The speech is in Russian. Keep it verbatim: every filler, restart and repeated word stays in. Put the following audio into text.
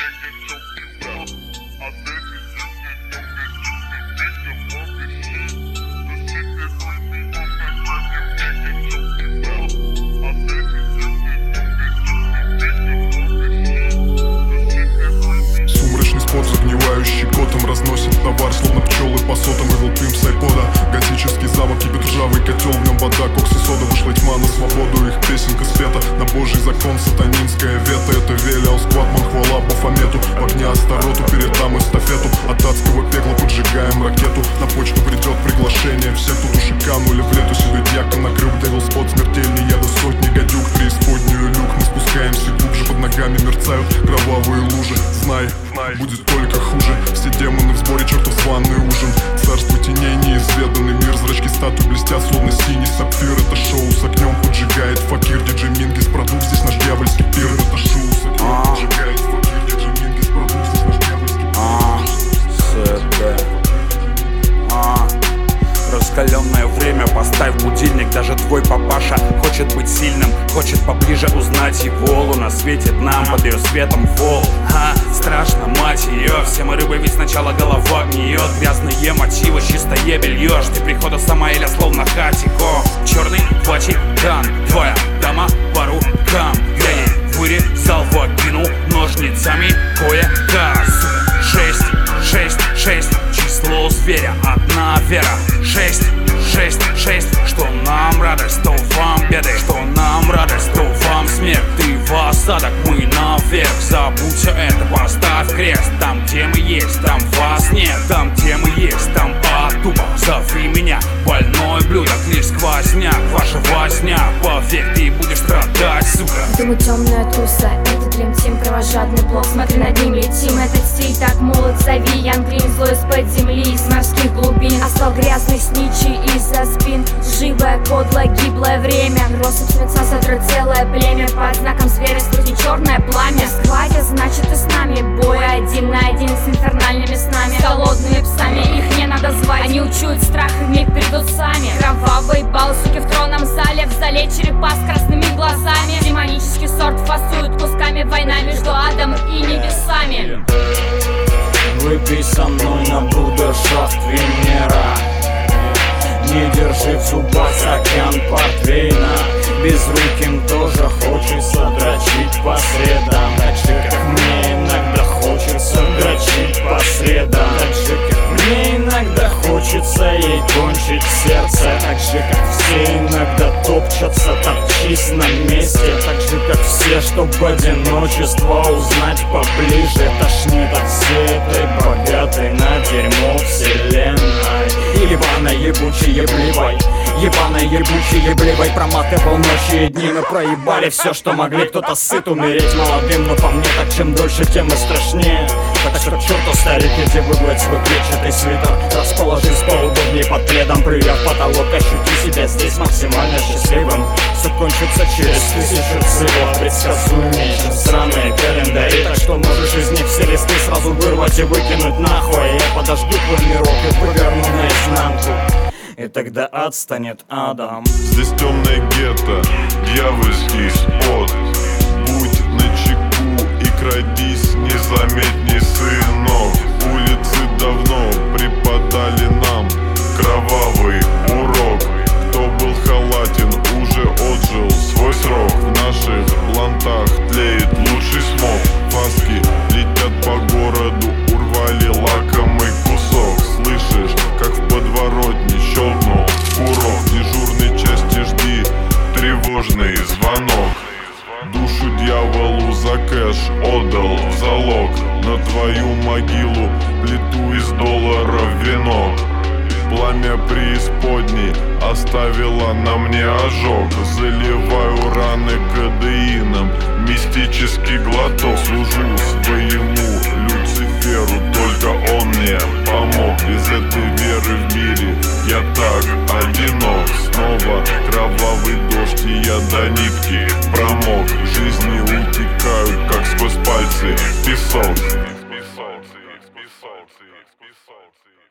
Загнивающий котом разносит товар, словно пчелы по сотам. И волпим с айпода, готический замок, кипит ржавый котел, в нем вода, кокс и сода. Вышла тьма на свободу, их песенка спета на божий закон, сатанинская вета. Это Велиал Скватман, хвала Бафомету. В огне Астароту передам эстафету, от адского пекла поджигаем ракету. На почту придет приглашение, все, кто туши канули в лету. Седой дьякон накрыл девил спот смертельный, я до сотни гадюк. Преисподнюю люк, мы спускаемся глубже, под ногами мерцают кровавые лужи. Знай, будет только хуже. Все демоны в сборе, чертов званый ужин. Царство теней, неизведанный мир. Зрачки статуи блестят, словно синий сапфир. Это шоу с огнем поджигает факир. Диджей Мингис, продукт, здесь наш дьявольский пир. Это шоу с огнем поджигает факир. Диджей Мингис, продукт, здесь наш дьявольский пир. Раскаленное время, поставь будильник. Даже твой папаша хочет быть сильным, хочет поближе узнать его. Луна светит нам под ее светом вол. Ха, страшно, мать ее. Все мы рыбы, ведь сначала голова гниет. Грязные мотивы, чистое белье. Жди прихода Самаэля, словно хатико. Черный Ватикан, твоя дама по рукам. Я ей вырезал вагину ножницами кое-как. Шесть, шесть, шесть, число зверя, одна вера. Шесть, шесть, шесть, что нам радость, то вам беды. Что нам радость, то вам смерть. Ты в осадок, мы наверх. Забудь все это, поставь крест. Там, где мы есть, там вас нет. Там, где мы есть, там потупо. Зови меня, больной блюдок, лишь сквозняк. Ваша возня, поверь, ты будешь страдать, сука. Думаю, темная туса, это Dream Team, кровожадный блок. Смотри, над ним летим, этот стиль так молод. Зови Янгрин, злой из-под земли, из морских глубин. Асфальт грязный сничи из-за спин. Живое, подлое, гиблое время. Россыпь свинца сотрет целое племя. Под знаком зверя служит черное пламя. Схватят, значит и с нами. Бой один на один с инфернальными снами. С голодными псами, их не надо звать. Они учуют страх и вмиг придут сами. Кровавый бал, суки в тронном зале. В зале черепа с красными глазами. Демонический сорт фасуют кусками. Война между адом и небесами. Выпей со мной на брудершафт Венера. Не держи в зубах стакан портвейна. Безруким тоже хочется дрочить по средам. Так же, как мне иногда хочется дрочить по средам. Так же, как мне иногда хочется ей кончить сердце. Так же, как все иногда топчатся, топчись на месте. Так же, как все, чтоб одиночество узнать поближе. Тошнит от всей этой богатой на дерьмо вселенной. Ебаной ебучей еблевой, ебаной ебучей еблевой. Проматывал ночи и дни, мы проебали все, что могли. Кто-то сыт умереть молодым, но по мне так чем дольше, тем и страшнее. Так что к черту старик, иди выгулять свой клетчатый свитер. Расположись поудобнее под пледом, прыгай в потолок, ощути себя здесь максимально счастливым. Все кончится через тысячу циклов, предсказуемее, чем сраные календари. Так что можешь из них все листы сразу вырвать и выкинуть нахуй. Я подожду твой мирок и выверну наизнанку, и тогда ад станет адом. Здесь темное гетто, дьявольский спот. Будь начеку и крадись незаметней, сынок. Улицы давно преподали нам кровавый урок. Кто был халатен, уже отжил свой срок. В наших блантах тлеет лучший смог. Фаски летят по городу, урвали лакомый кусок. Слышишь, как в подворотне щелкнул курок. Дежурной части жди тревожный звонок. Душу дьяволу за кэш отдал в залог. На твою могилу плиту из долларов венок. Пламя преисподней оставило на мне ожог. Заливаю раны кадеином, мистический глоток. Служу своему Люциферу, только он мне помог. Без этой веры в мире я так одинок. Снова кровавый дождь, и я до нитки промок. Жизни утекают, как сквозь пальцы песок.